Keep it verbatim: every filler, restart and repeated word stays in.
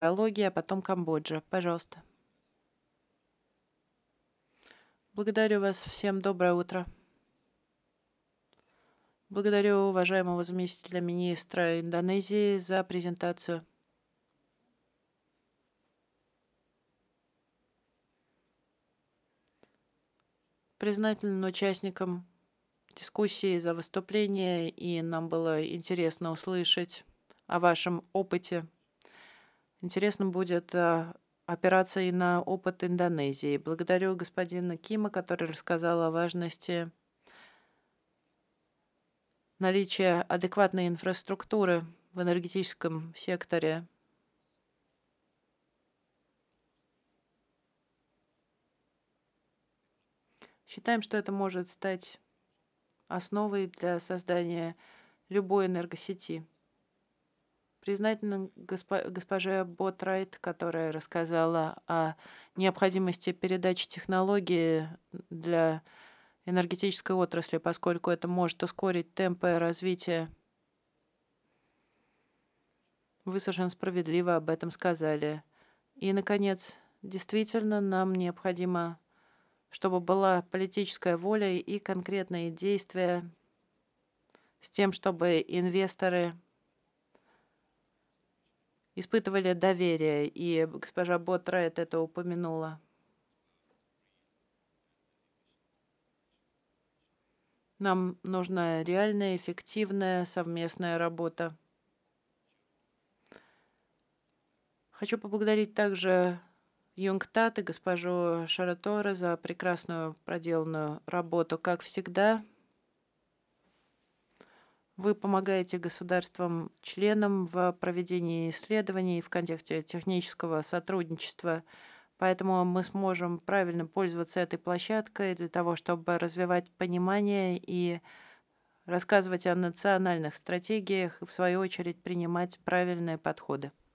диалоги, а потом Камбоджа. Пожалуйста. Благодарю вас. Всем доброе утро. Благодарю уважаемого заместителя министра Индонезии за презентацию. Признателен участникам дискуссии за выступление, и нам было интересно услышать о вашем опыте. Интересно будет а, опираться и на опыт Индонезии. Благодарю господина Кима, который рассказал о важности наличия адекватной инфраструктуры в энергетическом секторе. Считаем, что это может стать основой для создания любой энергосети. Признательна госпо- госпоже Ботрайт, которая рассказала о необходимости передачи технологии для энергетической отрасли, поскольку это может ускорить темпы развития. Вы совершенно справедливо об этом сказали. И, наконец, действительно нам необходимо, чтобы была политическая воля и конкретные действия с тем, чтобы инвесторы испытывали доверие, и госпожа Ботрайт это упомянула. Нам нужна реальная, эффективная совместная работа. Хочу поблагодарить также Юнгтат и госпожу Шараторе за прекрасную проделанную работу. Как всегда, вы помогаете государствам-членам в проведении исследований в контексте технического сотрудничества. Поэтому мы сможем правильно пользоваться этой площадкой для того, чтобы развивать понимание и рассказывать о национальных стратегиях и, в свою очередь, принимать правильные подходы.